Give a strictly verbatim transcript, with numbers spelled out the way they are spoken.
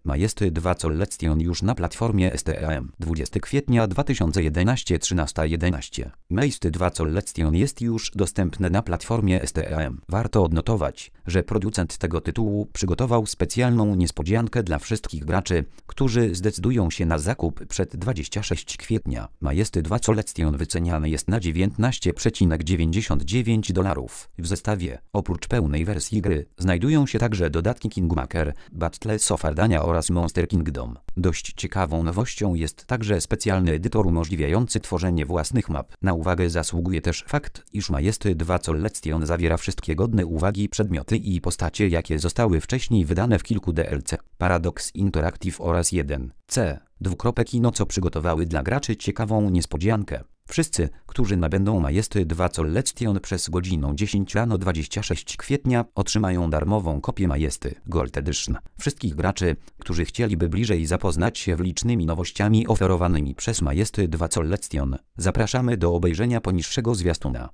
Majesty dwa Collection już na platformie Steam. dwudziestego kwietnia dwa tysiące jedenastego trzynaście jedenaście. Majesty dwa Collection jest już dostępne na platformie Steam. Warto odnotować, że producent tego tytułu przygotował specjalną niespodziankę dla wszystkich graczy, którzy zdecydują się na zakup przed dwudziestego szóstego kwietnia. Majesty dwa Collection wyceniany jest na dziewiętnaście przecinek dziewięćdziesiąt dziewięć dolarów. W zestawie, oprócz pełnej wersji gry, znajdują się także dodatki Kingmaker, Battles of Ardania oraz Monster Kingdom. Dość ciekawą nowością jest także specjalny edytor umożliwiający tworzenie własnych map. Na uwagę zasługuje też fakt, iż Majesty dwa Collection zawiera wszystkie godne uwagi przedmioty i postacie, jakie zostały wcześniej wydane w kilku D L C. Paradox Interactive oraz jeden C. Dwukropek Kino, co przygotowały dla graczy ciekawą niespodziankę. Wszyscy, którzy nabędą Majesty dwa Collection przez godzinę dziesiątą rano dwudziestego szóstego kwietnia, otrzymają darmową kopię Majesty Gold Edition. Wszystkich graczy, którzy chcieliby bliżej zapoznać się z licznymi nowościami oferowanymi przez Majesty dwa Collection, zapraszamy do obejrzenia poniższego zwiastuna.